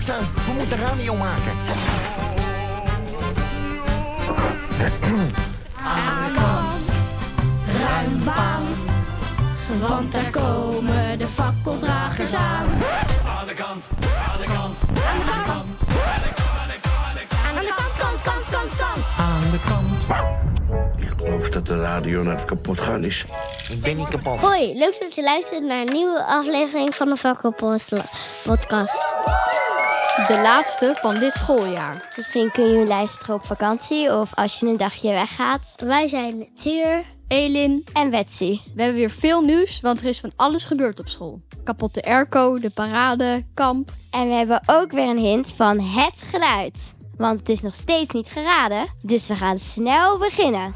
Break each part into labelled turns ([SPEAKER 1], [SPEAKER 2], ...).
[SPEAKER 1] Mensen, we moeten radio maken.
[SPEAKER 2] Aan de kant, ruim baan, want daar komen de fakkeldragers aan.
[SPEAKER 3] Aan de kant, aan de kant, aan de kant, aan de
[SPEAKER 2] kant.
[SPEAKER 1] Aan de kant.
[SPEAKER 4] Ik geloof dat de radio net kapot gaan is.
[SPEAKER 1] Ik ben niet kapot.
[SPEAKER 5] Hoi, leuk dat je luistert naar een nieuwe aflevering van de Fakkelpodcast.
[SPEAKER 2] De laatste van dit schooljaar.
[SPEAKER 5] Misschien kun je luisteren op vakantie of als je een dagje weggaat. Wij zijn Tuur,
[SPEAKER 2] Elin
[SPEAKER 5] en Betsy.
[SPEAKER 2] We hebben weer veel nieuws, want er is van alles gebeurd op school. Kapotte airco, de parade, kamp.
[SPEAKER 5] En we hebben ook weer een hint van het geluid. Want het is nog steeds niet geraden, dus we gaan snel beginnen.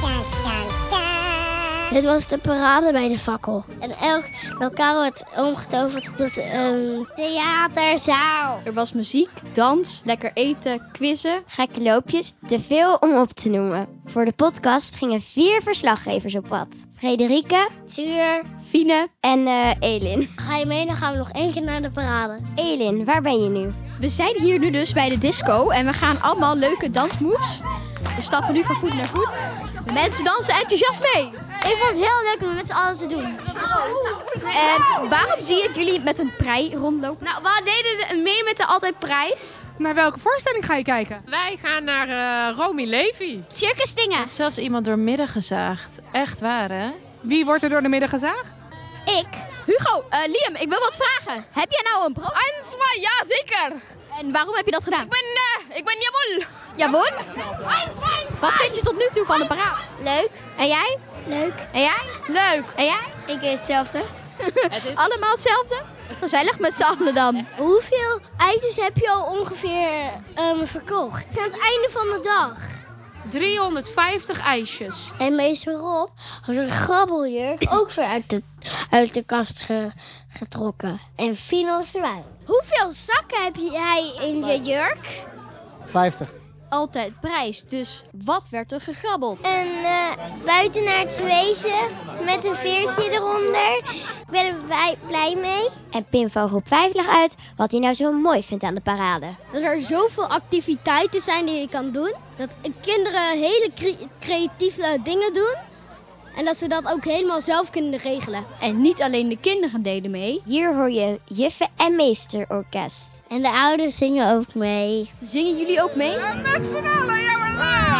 [SPEAKER 5] Dit was de parade bij de fakkel. En elk lokaal werd omgetoverd tot een theaterzaal.
[SPEAKER 2] Er was muziek, dans, lekker eten, quizzen.
[SPEAKER 5] Gekke loopjes, te veel om op te noemen. Voor de podcast gingen 4 verslaggevers op pad. Frederike, Tuur,
[SPEAKER 2] Fine
[SPEAKER 5] en Elin. Ga je mee? Dan gaan we nog 1 keer naar de parade. Elin, waar ben je nu?
[SPEAKER 2] We zijn hier nu dus bij de disco en we gaan allemaal leuke dansmoves. We stappen nu van voet naar voet. De mensen dansen enthousiast mee.
[SPEAKER 5] Ik vond het heel leuk om met z'n allen te doen.
[SPEAKER 2] En waarom zie je jullie met een prei rondlopen?
[SPEAKER 6] Nou, we deden mee met de Altijd Prijs.
[SPEAKER 7] Naar welke voorstelling ga je kijken?
[SPEAKER 6] Wij gaan naar Romy Levy.
[SPEAKER 5] Circus dingen.
[SPEAKER 8] Zelfs iemand doormidden gezaagd. Echt waar, hè?
[SPEAKER 7] Wie wordt er door de middag gezaagd?
[SPEAKER 5] Ik.
[SPEAKER 2] Hugo, Liam, ik wil wat vragen. Heb jij nou een brood?
[SPEAKER 6] Ja, zeker.
[SPEAKER 2] En waarom heb je dat gedaan?
[SPEAKER 6] Ik ben Jabol.
[SPEAKER 2] Jabol? Wat vind je tot nu toe van de parade?
[SPEAKER 5] Leuk.
[SPEAKER 2] En jij?
[SPEAKER 5] Leuk.
[SPEAKER 2] En jij?
[SPEAKER 6] Leuk.
[SPEAKER 2] En jij?
[SPEAKER 5] Ik deed hetzelfde.
[SPEAKER 2] Allemaal hetzelfde? Gezellig met z'n allen dan.
[SPEAKER 5] Hoeveel ijsjes heb je al ongeveer verkocht? Aan het einde van de dag.
[SPEAKER 6] 350 ijsjes.
[SPEAKER 5] En meester Rob had een grabbeljurk ook weer uit de kast getrokken. En Fino erbij. Hoeveel zakken heb jij in je jurk?
[SPEAKER 9] 50.
[SPEAKER 2] Altijd prijs, dus wat werd er gegrabbeld?
[SPEAKER 5] Een buitenaards wezen met een veertje eronder. Ik ben er blij mee. En Pim van groep 5 legt uit wat hij nou zo mooi vindt aan de parade. Dat er zoveel activiteiten zijn die je kan doen. Dat kinderen hele creatieve dingen doen. En dat ze dat ook helemaal zelf kunnen regelen.
[SPEAKER 2] En niet alleen de kinderen deden mee.
[SPEAKER 5] Hier hoor je juffen- en meesterorkest. En de ouders zingen ook mee.
[SPEAKER 2] Zingen jullie ook mee?
[SPEAKER 6] Ja, met z'n allen. Ja, maar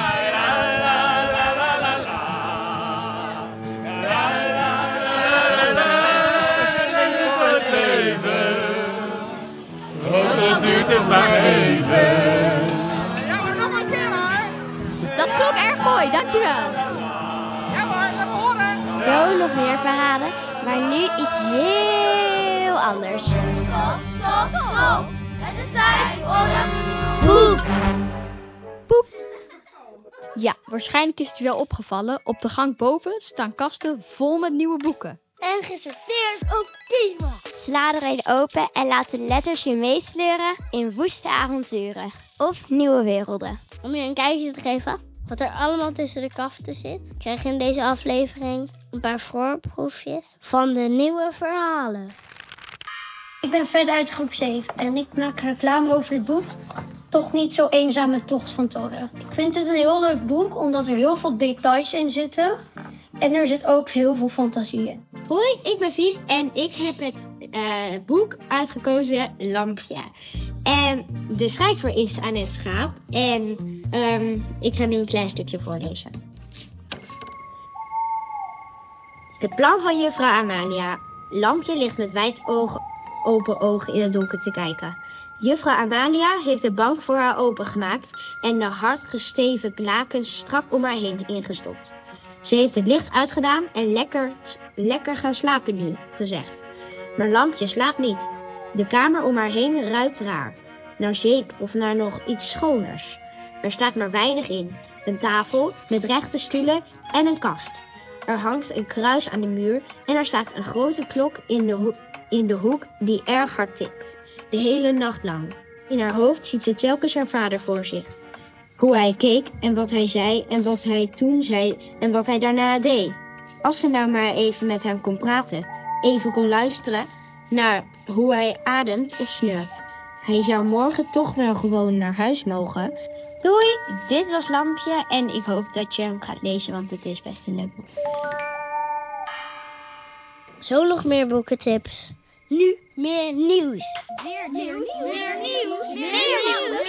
[SPEAKER 6] nog een keer hoor.
[SPEAKER 2] Dat klonk erg mooi, dankjewel.
[SPEAKER 6] Ja hoor, laat me horen.
[SPEAKER 5] Zo nog meer parade, maar nu iets heel anders.
[SPEAKER 6] Stop. Het is tijd voor een
[SPEAKER 5] Boek!
[SPEAKER 2] Poep. Ja, waarschijnlijk is het je wel opgevallen. Op de gang boven staan kasten vol met nieuwe boeken.
[SPEAKER 5] En gesorteerd op thema. Sla er een open en laat de letters je meesleuren in woeste avonturen. Of nieuwe werelden. Om je een kijkje te geven wat er allemaal tussen de kaften zit, krijg je in deze aflevering een paar voorproefjes van de nieuwe verhalen.
[SPEAKER 10] Ik ben verder uit groep 7 en ik maak reclame over het boek Toch niet zo eenzame tocht van Toren. Ik vind het een heel leuk boek omdat er heel veel details in zitten en er zit ook heel veel fantasie in.
[SPEAKER 5] Hoi, ik ben Vies en ik heb het boek uitgekozen Lampje. En de schrijver is Annette Schaap en ik ga nu een klein stukje voorlezen. Het plan van juffrouw Amalia. Lampje ligt met open ogen in het donker te kijken. Juffrouw Amalia heeft de bank voor haar opengemaakt en de hard gesteven lakens strak om haar heen ingestopt. Ze heeft het licht uitgedaan en lekker gaan slapen nu, gezegd. Maar Lampje slaapt niet. De kamer om haar heen ruikt raar. Naar zeep of naar nog iets schoners. Er staat maar weinig in. Een tafel met rechte stoelen en een kast. Er hangt een kruis aan de muur en er staat een grote klok in de hoek die erg hard tikt. De hele nacht lang. In haar hoofd ziet ze telkens haar vader voor zich. Hoe hij keek en wat hij zei en wat hij toen zei en wat hij daarna deed. Als ze nou maar even met hem kon praten. Even kon luisteren naar hoe hij ademt of snurkt. Hij zou morgen toch wel gewoon naar huis mogen. Doei, dit was Lampje en ik hoop dat je hem gaat lezen, want het is best een leuk boek. Zo nog meer boekentips. Nu meer nieuws.
[SPEAKER 6] Meer nieuws. Meer nieuws.
[SPEAKER 2] Meer nieuws.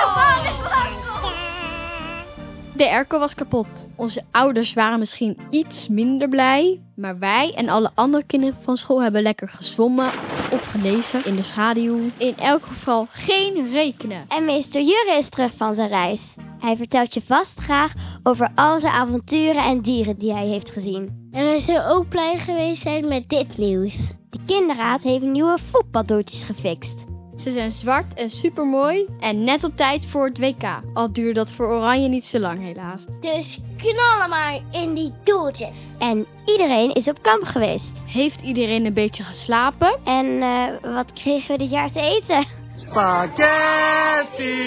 [SPEAKER 2] De airco was kapot. Onze ouders waren misschien iets minder blij, maar wij en alle andere kinderen van school hebben lekker gezwommen of gelezen in de schaduw. In elk geval geen rekenen.
[SPEAKER 5] En meester Jurre is terug van zijn reis. Hij vertelt je vast graag over al zijn avonturen en dieren die hij heeft gezien. En hij zou ook blij geweest zijn met dit nieuws. De kinderraad heeft nieuwe voetbaldoeltjes gefixt.
[SPEAKER 2] Ze zijn zwart en supermooi en net op tijd voor het WK. Al duurde dat voor Oranje niet zo lang helaas.
[SPEAKER 5] Dus knallen maar in die doeltjes. En iedereen is op kamp geweest.
[SPEAKER 2] Heeft iedereen een beetje geslapen?
[SPEAKER 5] En wat kregen we dit jaar te eten?
[SPEAKER 3] Spaghetti!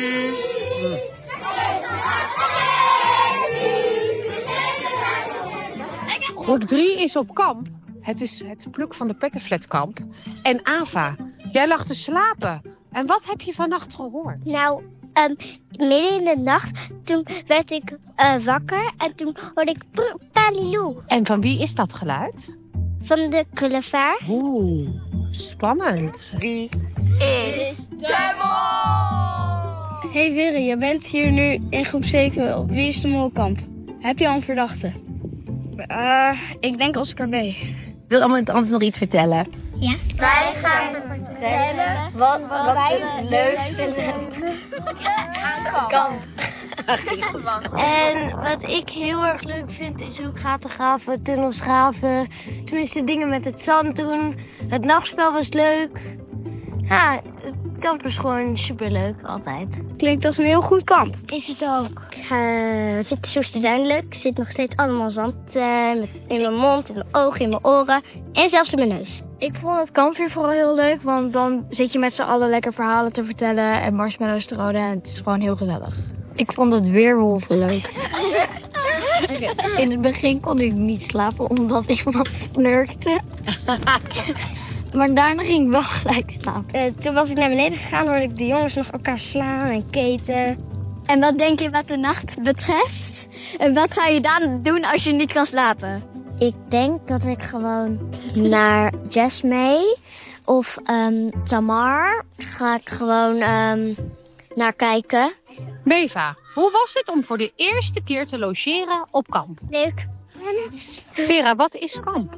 [SPEAKER 7] Groep 3 is op kamp. Het is het pluk van de Pettenflatkamp. En Ava, jij lag te slapen. En wat heb je vannacht gehoord?
[SPEAKER 5] Nou, midden in de nacht, toen werd ik wakker en toen hoorde ik Palilou.
[SPEAKER 7] En van wie is dat geluid?
[SPEAKER 5] Van de Krullevaar.
[SPEAKER 7] Oeh, spannend.
[SPEAKER 6] Wie is de mol?
[SPEAKER 10] Hey Wirre, je bent hier nu in groep 7 op Wie is de Molkamp. Heb je al een verdachte? Ik denk Oscar B.
[SPEAKER 8] Wil iemand anders nog iets vertellen?
[SPEAKER 5] Ja.
[SPEAKER 6] Wij gaan vertellen wat wij het leuk vinden aan kamp.
[SPEAKER 5] En wat ik heel erg leuk vind is ook gaten graven, tunnels graven. Tenminste dingen met het zand doen. Het nachtspel was leuk. Ja, het kamp is gewoon superleuk altijd.
[SPEAKER 10] Klinkt als een heel goed kamp.
[SPEAKER 5] Is het ook. Ik vind het zo studentelijk. Er zit nog steeds allemaal zand in mijn mond, in mijn ogen, in mijn oren en zelfs in mijn neus.
[SPEAKER 10] Ik vond het kamp hier vooral heel leuk, want dan zit je met z'n allen lekker verhalen te vertellen en marshmallows te roden en het is gewoon heel gezellig.
[SPEAKER 8] Ik vond het weerwolven leuk. In het begin kon ik niet slapen omdat ik wat snurkte. Maar daarna ging ik wel gelijk slapen.
[SPEAKER 5] Toen was ik naar beneden gegaan, hoorde ik de jongens nog elkaar slaan en keten. En wat denk je wat de nacht betreft? En wat ga je dan doen als je niet kan slapen? Ik denk dat ik gewoon naar Jasmine of Tamar ga ik gewoon naar kijken.
[SPEAKER 7] Beva, hoe was het om voor de eerste keer te logeren op kamp?
[SPEAKER 5] Leuk.
[SPEAKER 7] Vera, wat is kamp?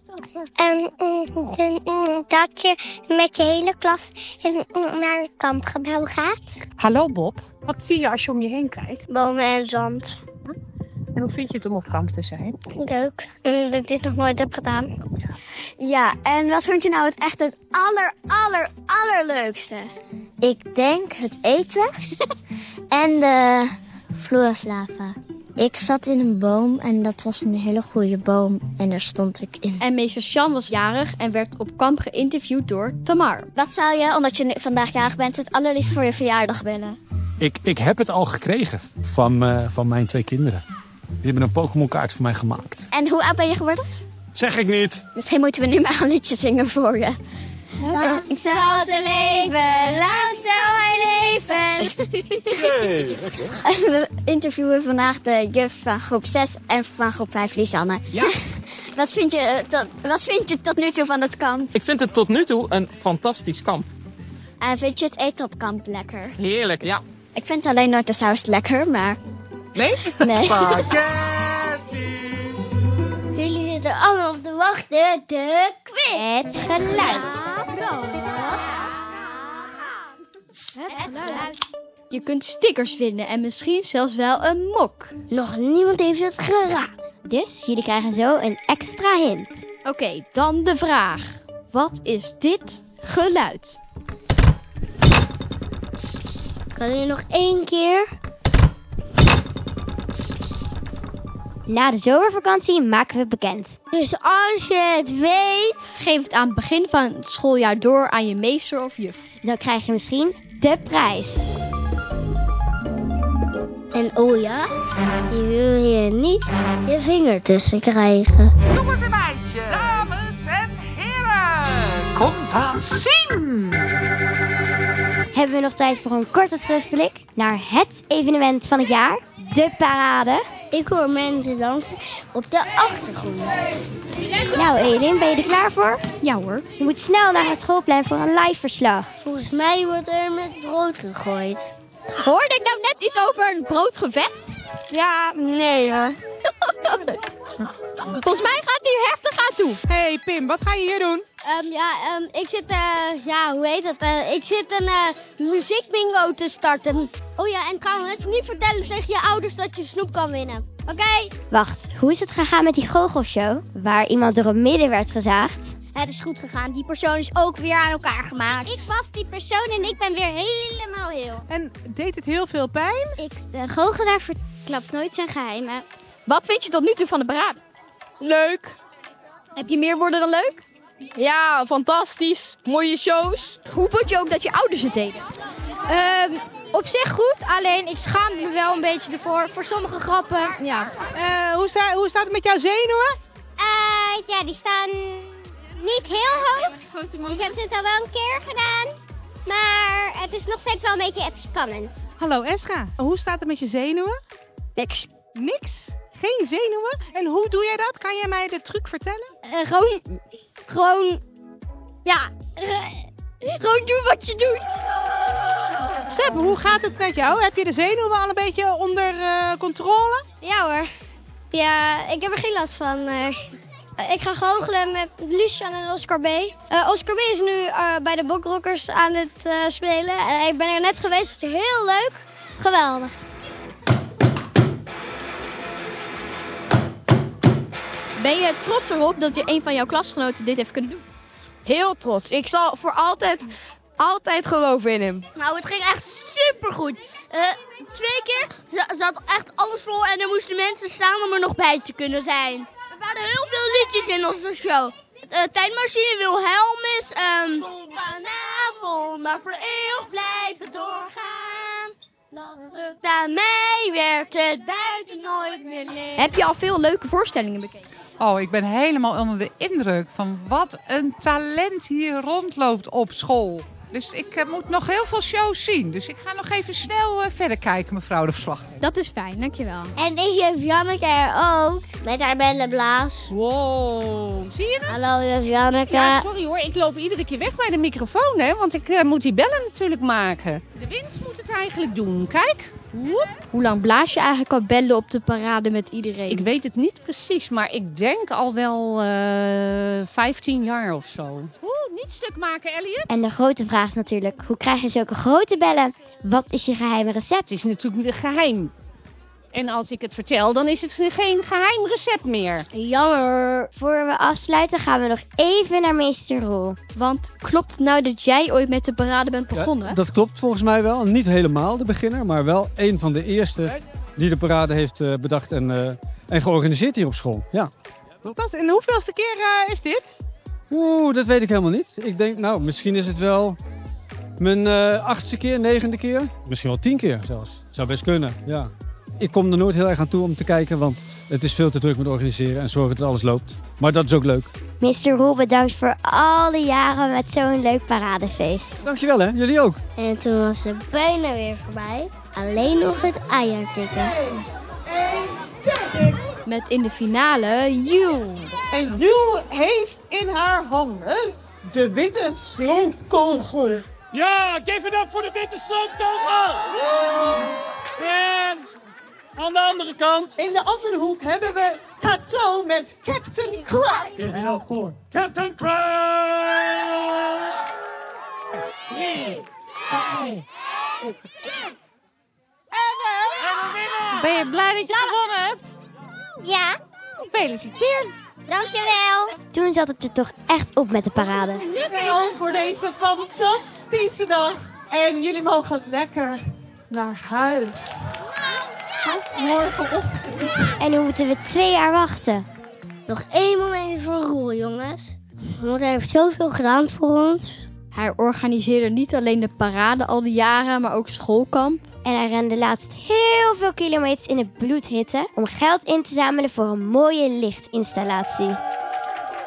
[SPEAKER 5] Dat je met je hele klas naar het kampgebouw gaat.
[SPEAKER 7] Hallo Bob, wat zie je als je om je heen kijkt?
[SPEAKER 5] Bomen en zand.
[SPEAKER 7] En hoe vind je het om op kamp te zijn?
[SPEAKER 5] Leuk. Dat ik dit nog nooit heb gedaan.
[SPEAKER 2] Ja, en wat vond je nou het allerleukste?
[SPEAKER 5] Ik denk het eten en de vloerslapen. Ik zat in een boom en dat was een hele goede boom en daar stond ik in.
[SPEAKER 2] En meester Sjan was jarig en werd op kamp geïnterviewd door Tamar.
[SPEAKER 5] Wat zou je, omdat je vandaag jarig bent, het allerliefst voor je verjaardag willen?
[SPEAKER 9] Ik heb het al gekregen van mijn 2 kinderen. Die hebben een Pokémon kaart voor mij gemaakt.
[SPEAKER 5] En hoe oud ben je geworden?
[SPEAKER 9] Zeg ik niet.
[SPEAKER 5] Misschien moeten we nu maar een liedje zingen voor je. Lang zal ze leven, lang zal hij leven. We interviewen vandaag de juf van groep 6 en van groep 5, Lisanne.
[SPEAKER 11] Ja.
[SPEAKER 5] Wat vind je tot nu toe van het kamp?
[SPEAKER 11] Ik vind het tot nu toe een fantastisch kamp.
[SPEAKER 5] En vind je het eten op kamp lekker?
[SPEAKER 11] Heerlijk, ja.
[SPEAKER 5] Ik vind alleen nooit de saus lekker, maar...
[SPEAKER 11] Nee?
[SPEAKER 5] Nee.
[SPEAKER 3] Spaghetti!
[SPEAKER 5] Jullie zitten allemaal op te wachten. De quiz. Het geluid.
[SPEAKER 2] Het geluid. Je kunt stickers vinden en misschien zelfs wel een mok.
[SPEAKER 5] Nog niemand heeft het geraden. Dus jullie krijgen zo een extra hint.
[SPEAKER 2] Oké, dan de vraag. Wat is dit geluid?
[SPEAKER 5] Kan je nog 1 keer? Na de zomervakantie maken we het bekend. Dus als je het weet,
[SPEAKER 2] geef het aan het begin van het schooljaar door aan je meester of juf.
[SPEAKER 5] Dan krijg je misschien de prijs. En oh ja, je wil hier niet je vinger tussen krijgen.
[SPEAKER 3] Jongens en meisjes, dames en heren, komt aan zien!
[SPEAKER 6] hebben we nog tijd voor een korte terugblik naar het evenement van het jaar, de parade.
[SPEAKER 5] Ik hoor mensen dansen op de achtergrond.
[SPEAKER 6] Nou Edin, ben je er klaar voor?
[SPEAKER 2] Ja hoor.
[SPEAKER 6] Je moet snel naar het schoolplein voor een live verslag.
[SPEAKER 5] Volgens mij wordt er met brood gegooid.
[SPEAKER 2] Hoorde ik nou net iets over een broodgevecht?
[SPEAKER 5] Ja, nee hoor.
[SPEAKER 2] Volgens mij gaat die heftig aan toe.
[SPEAKER 7] Hey Pim, wat ga je hier doen?
[SPEAKER 5] Ik zit, hoe heet het? Ik zit een muziekbingo te starten. Oh ja, en trouwens, niet vertellen tegen je ouders dat je snoep kan winnen. Oké?
[SPEAKER 6] Wacht, hoe is het gegaan met die goochelshow? Waar iemand door het midden werd gezaagd?
[SPEAKER 5] Het is goed gegaan. Die persoon is ook weer aan elkaar gemaakt. Ik was die persoon en ik ben weer helemaal heel.
[SPEAKER 7] En deed het heel veel pijn?
[SPEAKER 5] De goochelaar verklapt nooit zijn geheimen.
[SPEAKER 2] Wat vind je tot nu toe van de parade?
[SPEAKER 11] Leuk.
[SPEAKER 2] Heb je meer woorden dan leuk?
[SPEAKER 11] Ja, fantastisch. Mooie shows.
[SPEAKER 2] Hoe vond je ook dat je ouders het deden?
[SPEAKER 5] Op zich goed, alleen ik schaam me wel een beetje ervoor. Voor sommige grappen, ja.
[SPEAKER 7] Hoe staat het met jouw zenuwen?
[SPEAKER 5] Ja, die staan niet heel hoog. Ik heb het al wel een keer gedaan. Maar het is nog steeds wel een beetje even spannend.
[SPEAKER 7] Hallo Esra, hoe staat het met je zenuwen?
[SPEAKER 2] Niks.
[SPEAKER 7] Niks? Geen zenuwen? En hoe doe jij dat? Kan jij mij de truc vertellen?
[SPEAKER 5] Gewoon doen wat je doet.
[SPEAKER 7] Seb, hoe gaat het met jou? Heb je de zenuwen al een beetje onder controle?
[SPEAKER 5] Ja hoor. Ja, ik heb er geen last van. Ik ga goochelen met Lucian en Oscar B. Oscar B is nu bij de Bokrockers aan het spelen. Ik ben er net geweest, het is heel leuk. Geweldig.
[SPEAKER 2] Ben je trots erop dat je een van jouw klasgenoten dit heeft kunnen doen?
[SPEAKER 11] Heel trots. Ik zal voor altijd geloven in hem.
[SPEAKER 5] Nou, het ging echt supergoed. 2 keer zat echt alles vol en er moesten mensen staan om er nog bij te kunnen zijn. Er waren heel veel liedjes in onze show. Tijdmachine, Wilhelmus, vanavond maar voor eeuwig blijven doorgaan. Aan mij werd het buiten nooit meer leeg.
[SPEAKER 2] Heb je al veel leuke voorstellingen bekeken?
[SPEAKER 12] Oh, ik ben helemaal onder de indruk van wat een talent hier rondloopt op school. Dus ik moet nog heel veel shows zien. Dus ik ga nog even snel verder kijken, mevrouw de verslaggever.
[SPEAKER 2] Dat is fijn, dankjewel.
[SPEAKER 5] En ik juf Janneke er ook, met haar bellenblaas.
[SPEAKER 7] Wow. Zie je het?
[SPEAKER 5] Hallo juf Janneke.
[SPEAKER 7] Ja, sorry hoor, ik loop iedere keer weg bij de microfoon, hè. Want ik moet die bellen natuurlijk maken. De wind moet het eigenlijk doen, kijk. Woep.
[SPEAKER 2] Hoe lang blaas je eigenlijk al bellen op de parade met iedereen?
[SPEAKER 7] Ik weet het niet precies, maar ik denk al wel 15 jaar of zo. Niet stuk maken, Elliot.
[SPEAKER 6] En de grote vraag is natuurlijk, hoe krijg je zulke grote bellen? Wat is je geheime recept?
[SPEAKER 7] Het is natuurlijk een geheim. En als ik het vertel, dan is het geen geheim recept meer.
[SPEAKER 6] Jammer. Voor we afsluiten gaan we nog even naar meester Roel.
[SPEAKER 2] Want klopt het nou dat jij ooit met de parade bent begonnen?
[SPEAKER 9] Ja, dat klopt volgens mij wel. Niet helemaal de beginner, maar wel een van de eerste die de parade heeft bedacht en georganiseerd hier op school. Ja.
[SPEAKER 7] En hoeveelste keer is dit?
[SPEAKER 9] Oeh, dat weet ik helemaal niet. Ik denk, nou, misschien is het wel mijn 8e keer, 9e keer. Misschien wel 10 keer zelfs. Zou best kunnen, ja. Ik kom er nooit heel erg aan toe om te kijken, want het is veel te druk met organiseren en zorgen dat alles loopt. Maar dat is ook leuk.
[SPEAKER 6] Meester Roel, bedankt voor alle jaren met zo'n leuk paradefeest.
[SPEAKER 9] Dankjewel hè, jullie ook.
[SPEAKER 5] En toen was het bijna weer voorbij. Alleen nog het eiertikken.
[SPEAKER 2] Met in de finale Joe.
[SPEAKER 13] En Joe heeft in haar handen de witte sloopkogel.
[SPEAKER 3] Ja, geef het op voor de witte sloopkogel! En aan de andere kant.
[SPEAKER 13] In de andere hoek hebben we Tato met Captain Crunch.
[SPEAKER 3] Geef het op voor Captain Crunch!
[SPEAKER 7] Ben je blij dat je gewonnen hebt?
[SPEAKER 5] Ja.
[SPEAKER 7] Gefeliciteerd.
[SPEAKER 5] Dankjewel.
[SPEAKER 6] Toen zat het er toch echt op met de parade.
[SPEAKER 13] Dankjewel voor deze fantastische dag. En jullie mogen lekker naar huis. Tot morgenochtend.
[SPEAKER 6] En nu moeten we 2 jaar wachten.
[SPEAKER 5] Nog 1 moment voor Roel, jongens. Want hij heeft zoveel gedaan voor ons.
[SPEAKER 2] Hij organiseerde niet alleen de parade al die jaren, maar ook schoolkamp.
[SPEAKER 6] En hij rende laatst heel veel kilometers in de bloedhitte om geld in te zamelen voor een mooie lichtinstallatie.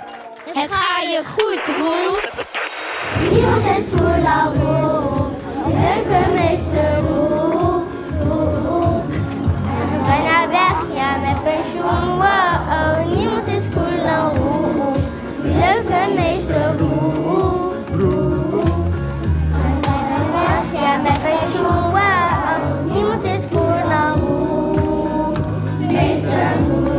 [SPEAKER 5] Het gaat je goed, Roel.
[SPEAKER 6] Niemand is voor la Leuke meester, bijna weg, ja met pensioen, wow. Niemand is cool dan leuke meester, bijna weg, ja met pensioen, wow. Niemand is cool dan meester,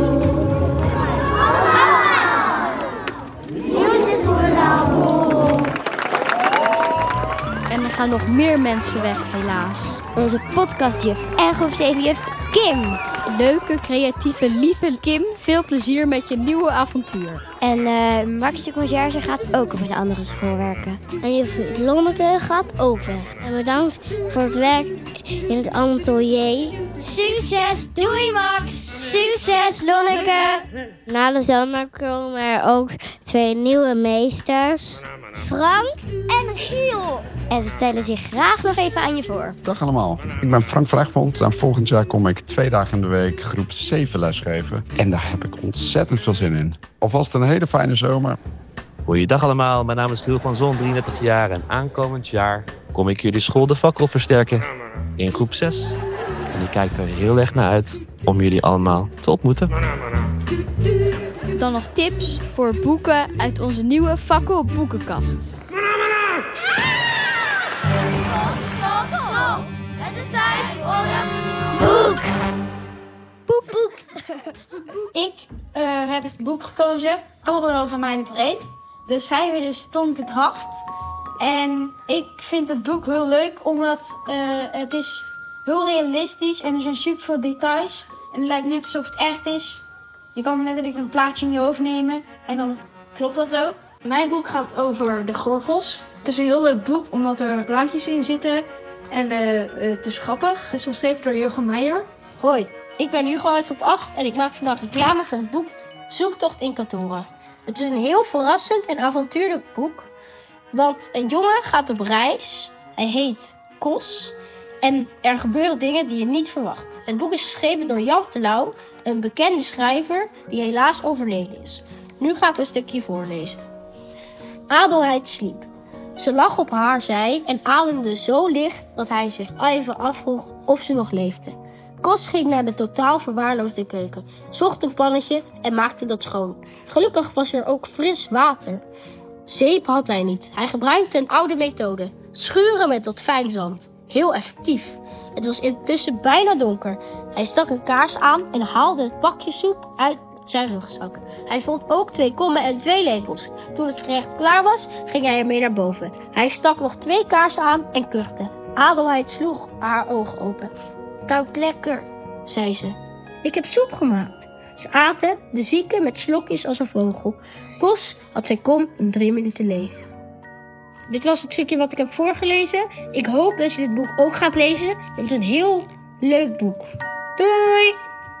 [SPEAKER 6] niemand is cool dan
[SPEAKER 2] En er gaan nog meer mensen weg, helaas.
[SPEAKER 5] Onze podcastjuf en groep 7-juf Kim.
[SPEAKER 2] Leuke, creatieve, lieve Kim. Veel plezier met je nieuwe avontuur.
[SPEAKER 5] En Max de conciërge gaat ook op een andere school werken. En juf Lonneke gaat ook weg. En bedankt voor het werk in het atelier. Succes! Doei Max! Succes Lonneke! Na de zomer komen er ook 2 nieuwe meesters. Frank en Giel. En ze stellen zich graag nog even aan je voor.
[SPEAKER 14] Dag allemaal, ik ben Frank van Egmond en volgend jaar kom ik 2 dagen in de week groep 7 lesgeven. En daar heb ik ontzettend veel zin in. Alvast een hele fijne zomer.
[SPEAKER 15] Goeiedag allemaal, mijn naam is Giel van Zon, 33 jaar en aankomend jaar kom ik jullie school de fakkel versterken in groep 6. En ik kijk er heel erg naar uit om jullie allemaal te ontmoeten.
[SPEAKER 2] Dan nog tips voor boeken uit onze nieuwe fakkel boekenkast.
[SPEAKER 6] Het is tijd voor een boek. Boek. Ik heb het boek gekozen, Korrel van mijn vreed. De schrijver is Tom de Kracht. En ik vind het boek heel leuk, omdat het is heel realistisch en er zijn super veel details. En het lijkt net alsof het echt is. Je kan letterlijk een plaatje in je hoofd nemen en dan klopt dat ook. Mijn boek gaat over de gorgels. Het is een heel leuk boek, omdat er plaatjes in zitten. En het is grappig. Het is geschreven door Jurgen Meijer. Hoi, ik ben Hugo uit groep 8 en ik maak vandaag reclame voor het boek Zoektocht in kantoren. Het is een heel verrassend en avontuurlijk boek. Want een jongen gaat op reis. Hij heet Kos. En er gebeuren dingen die je niet verwacht. Het boek is geschreven door Jan Terlouw, een bekende schrijver die helaas overleden is. Nu ga ik een stukje voorlezen. Adelheid sliep. Ze lag op haar zij en ademde zo licht dat hij zich even afvroeg of ze nog leefde. Kos ging naar de totaal verwaarloosde keuken, zocht een pannetje en maakte dat schoon. Gelukkig was er ook fris water. Zeep had hij niet. Hij gebruikte een oude methode. Schuren met wat fijn zand. Heel effectief. Het was intussen bijna donker. Hij stak een kaars aan en haalde het pakje soep uit zijn rugzak. Hij vond ook 2 kommen en 2 lepels. Toen het gerecht klaar was, ging hij ermee naar boven. Hij stak nog 2 kaarsen aan en kuchte. Adelheid sloeg haar ogen open. Koud lekker, zei ze. Ik heb soep gemaakt. Ze aten, de zieke met slokjes als een vogel. Kos had zijn kom in 3 minuten leeg. Dit was het stukje wat ik heb voorgelezen. Ik hoop dat je dit boek ook gaat lezen. Het is een heel leuk boek. Doei!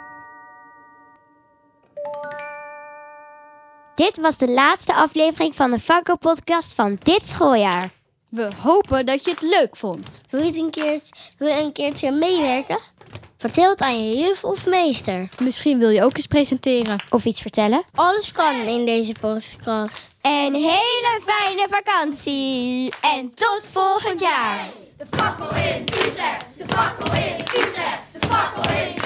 [SPEAKER 5] Dit was de laatste aflevering van de Fakkel-podcast van dit schooljaar.
[SPEAKER 2] We hopen dat je het leuk vond.
[SPEAKER 5] Wil je een keertje meewerken? Vertel het aan je juf of meester.
[SPEAKER 2] Misschien wil je ook eens presenteren.
[SPEAKER 5] Of iets vertellen. Alles kan in deze podcast. Een hele fijne vakantie. En tot volgend jaar.
[SPEAKER 6] De fakkel in Utrecht, de fakkel in Utrecht, de fakkel in